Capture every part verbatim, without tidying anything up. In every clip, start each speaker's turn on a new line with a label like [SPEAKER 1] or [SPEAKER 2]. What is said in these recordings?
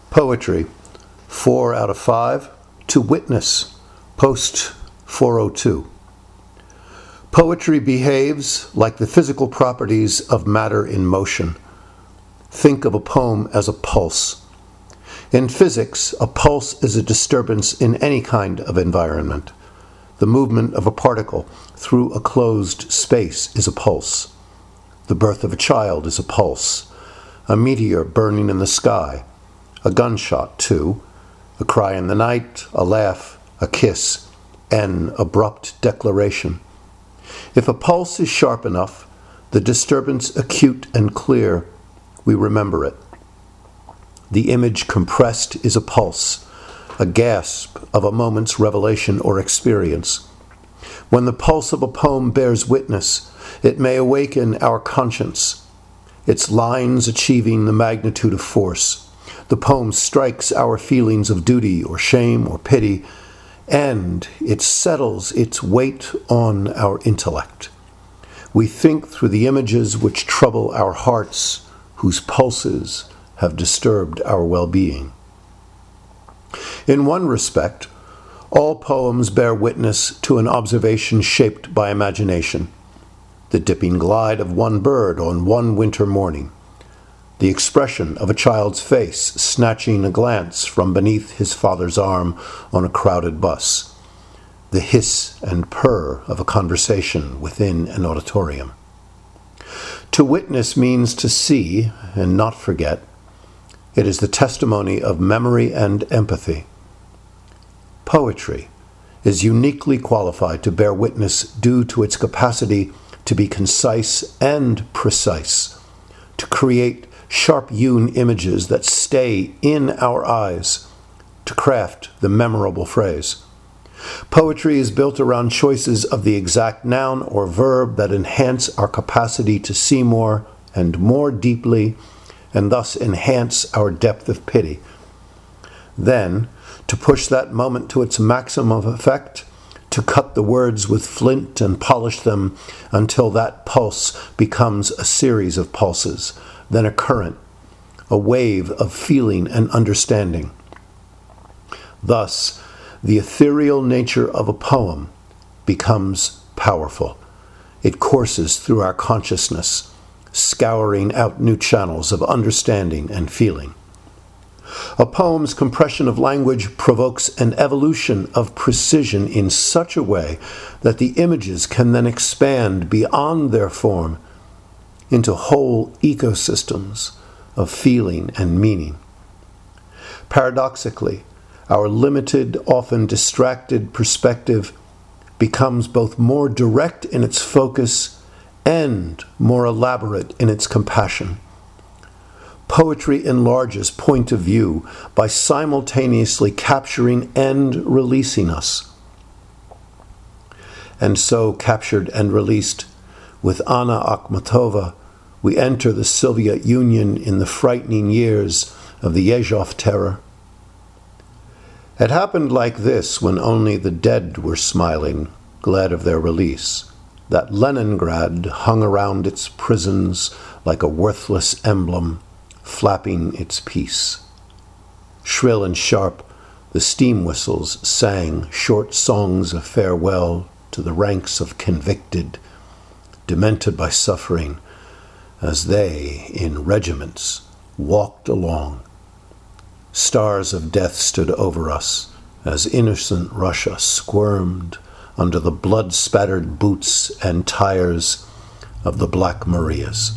[SPEAKER 1] Poetry, four out of five. To witness, post four oh two. Poetry behaves like the physical properties of matter in motion. Think of a poem as a pulse. In physics, a pulse is a disturbance in any kind of environment. The movement of a particle through a closed space is a pulse. The birth of a child is a pulse. A meteor burning in the sky. A gunshot, too. A cry in the night, a laugh, a kiss, an abrupt declaration. If a pulse is sharp enough, the disturbance acute and clear, we remember it. The image compressed is a pulse, a gasp of a moment's revelation or experience. When the pulse of a poem bears witness, it may awaken our conscience, its lines achieving the magnitude of force. The poem strikes our feelings of duty or shame or pity, and it settles its weight on our intellect. We think through the images which trouble our hearts, whose pulses have disturbed our well-being. In one respect, all poems bear witness to an observation shaped by imagination. The dipping glide of one bird on one winter morning. The expression of a child's face snatching a glance from beneath his father's arm on a crowded bus. The hiss and purr of a conversation within an auditorium. To witness means to see and not forget. It is the testimony of memory and empathy. Poetry is uniquely qualified to bear witness due to its capacity to be concise and precise, to create sharp-hewn images that stay in our eyes, to craft the memorable phrase. Poetry is built around choices of the exact noun or verb that enhance our capacity to see more and more deeply, and thus enhance our depth of pity. Then, to push that moment to its maximum effect, to cut the words with flint and polish them until that pulse becomes a series of pulses, then a current, a wave of feeling and understanding. Thus, the ethereal nature of a poem becomes powerful. It courses through our consciousness, scouring out new channels of understanding and feeling. A poem's compression of language provokes an evolution of precision in such a way that the images can then expand beyond their form into whole ecosystems of feeling and meaning. Paradoxically, our limited, often distracted perspective becomes both more direct in its focus and more elaborate in its compassion. Poetry enlarges point of view by simultaneously capturing and releasing us. And so, captured and released, with Anna Akhmatova, we enter the Soviet Union in the frightening years of the Yezhov terror. It happened like this when only the dead were smiling, glad of their release, that Leningrad hung around its prisons like a worthless emblem, flapping its peace. Shrill and sharp, the steam whistles sang short songs of farewell to the ranks of convicted, demented by suffering, as they, in regiments, walked along. Stars of death stood over us as innocent Russia squirmed under the blood-spattered boots and tires of the Black Marias.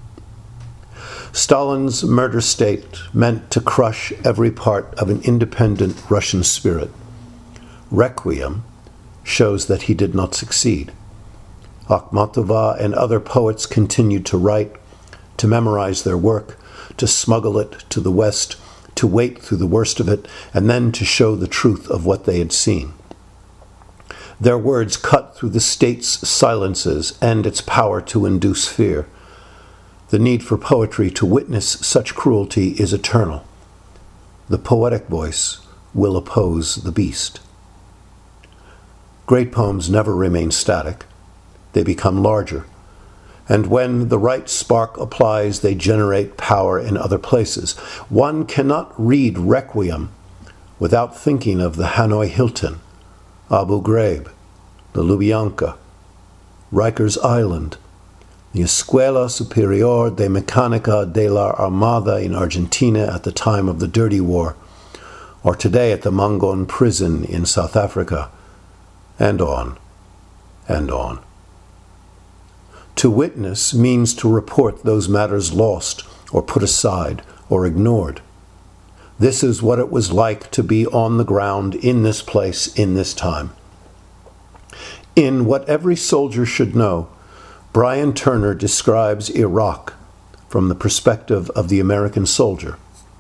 [SPEAKER 1] Stalin's murder state meant to crush every part of an independent Russian spirit. Requiem shows that he did not succeed. Akhmatova and other poets continued to write, to memorize their work, to smuggle it to the West, to wait through the worst of it, and then to show the truth of what they had seen. Their words cut through the state's silences and its power to induce fear. The need for poetry to witness such cruelty is eternal. The poetic voice will oppose the beast. Great poems never remain static. They become larger, And when the right spark applies, they generate power in other places. One cannot read Requiem without thinking of the Hanoi Hilton, Abu Ghraib, the Lubyanka, Rikers Island, the Escuela Superior de Mecánica de la Armada in Argentina at the time of the Dirty War, or today at the Mangon prison in South Africa, and on, and on. To witness means to report those matters lost, or put aside, or ignored. This is what it was like to be on the ground in this place, in this time. In What Every Soldier Should Know, Brian Turner describes Iraq from the perspective of the American soldier.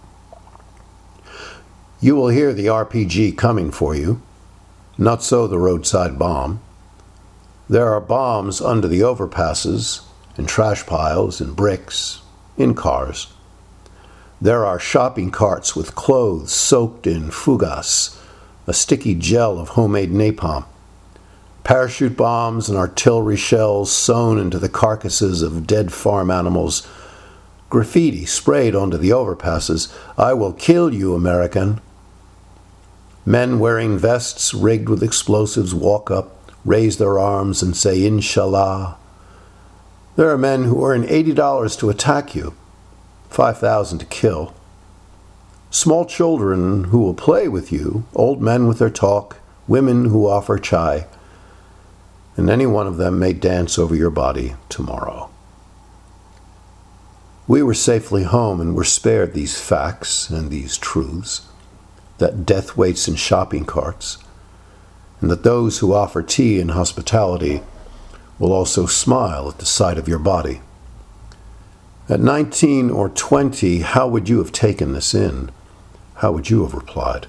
[SPEAKER 1] You will hear the R P G coming for you, not so the roadside bomb. There are bombs under the overpasses, in trash piles, in bricks, in cars. There are shopping carts with clothes soaked in fugas, a sticky gel of homemade napalm. Parachute bombs and artillery shells sewn into the carcasses of dead farm animals. Graffiti sprayed onto the overpasses. I will kill you, American. Men wearing vests rigged with explosives walk up, raise their arms and say, Inshallah. There are men who earn eighty dollars to attack you, five thousand dollars to kill. Small children who will play with you, old men with their talk, women who offer chai, and any one of them may dance over your body tomorrow. We were safely home and were spared these facts and these truths, that death waits in shopping carts, and that those who offer tea and hospitality will also smile at the sight of your body. At nineteen or twenty, how would you have taken this in? How would you have replied?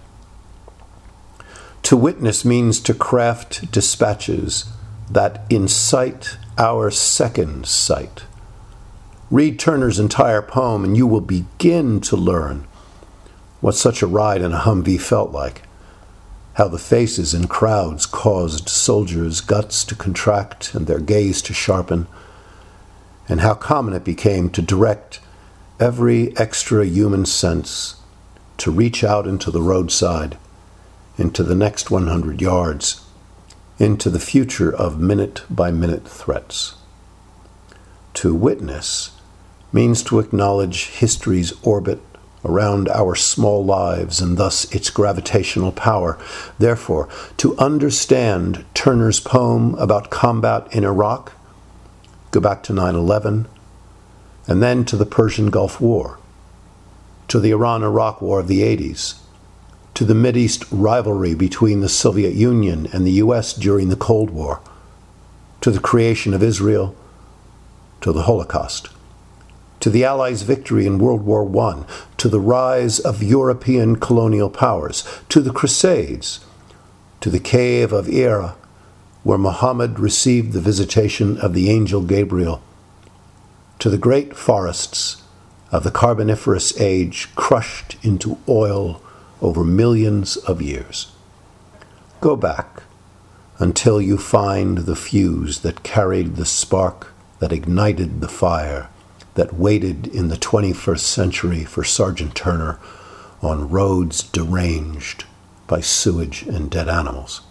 [SPEAKER 1] To witness means to craft dispatches that incite our second sight. Read Turner's entire poem and you will begin to learn what such a ride in a Humvee felt like, how the faces in crowds caused soldiers' guts to contract and their gaze to sharpen, and how common it became to direct every extra human sense to reach out into the roadside, into the next one hundred yards, into the future of minute-by-minute threats. To witness means to acknowledge history's orbit around our small lives and thus its gravitational power. Therefore, to understand Turner's poem about combat in Iraq, go back to nine eleven, and then to the Persian Gulf War, to the Iran-Iraq War of the eighties, to the Mideast rivalry between the Soviet Union and the U S during the Cold War, to the creation of Israel, to the Holocaust, to the Allies' victory in World War One, to the rise of European colonial powers, to the Crusades, to the cave of Hira, where Muhammad received the visitation of the angel Gabriel, to the great forests of the Carboniferous Age crushed into oil over millions of years. Go back until you find the fuse that carried the spark that ignited the fire that waited in the twenty-first century for Sergeant Turner on roads deranged by sewage and dead animals.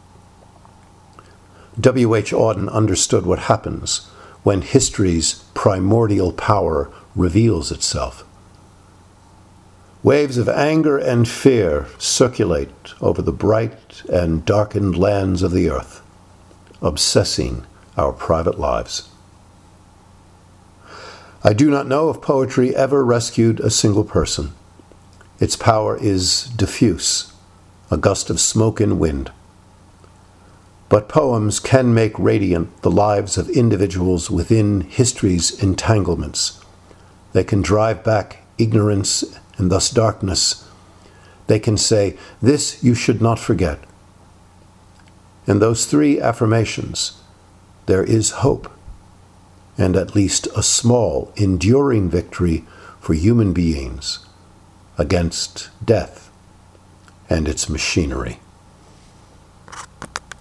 [SPEAKER 1] W H Auden understood what happens when history's primordial power reveals itself. Waves of anger and fear circulate over the bright and darkened lands of the earth, obsessing our private lives. I do not know if poetry ever rescued a single person. Its power is diffuse, a gust of smoke and wind. But poems can make radiant the lives of individuals within history's entanglements. They can drive back ignorance and thus darkness. They can say, "This you should not forget." In those three affirmations, there is hope, and at least a small, enduring victory for human beings against death and its machinery.